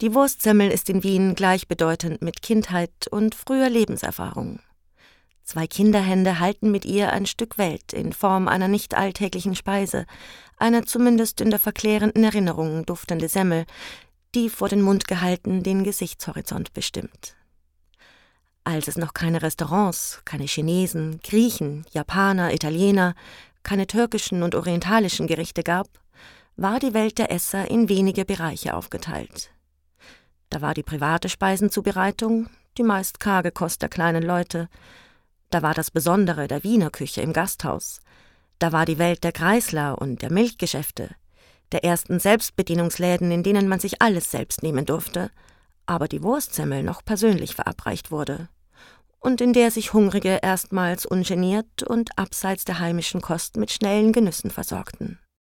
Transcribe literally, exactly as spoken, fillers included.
Die Wurstsemmel ist in Wien gleichbedeutend mit Kindheit und früher Lebenserfahrung. Zwei Kinderhände halten mit ihr ein Stück Welt in Form einer nicht alltäglichen Speise, einer zumindest in der verklärenden Erinnerung duftende Semmel, die vor den Mund gehalten den Gesichtshorizont bestimmt. Als es noch keine Restaurants, keine Chinesen, Griechen, Japaner, Italiener, keine türkischen und orientalischen Gerichte gab, war die Welt der Esser in wenige Bereiche aufgeteilt. Da war die private Speisenzubereitung, die meist karge Kost der kleinen Leute. Da war das Besondere der Wiener Küche im Gasthaus. Da war die Welt der Kreisler und der Milchgeschäfte, der ersten Selbstbedienungsläden, in denen man sich alles selbst nehmen durfte, aber die Wurstsemmel noch persönlich verabreicht wurde und in der sich Hungrige erstmals ungeniert und abseits der heimischen Kost mit schnellen Genüssen versorgten.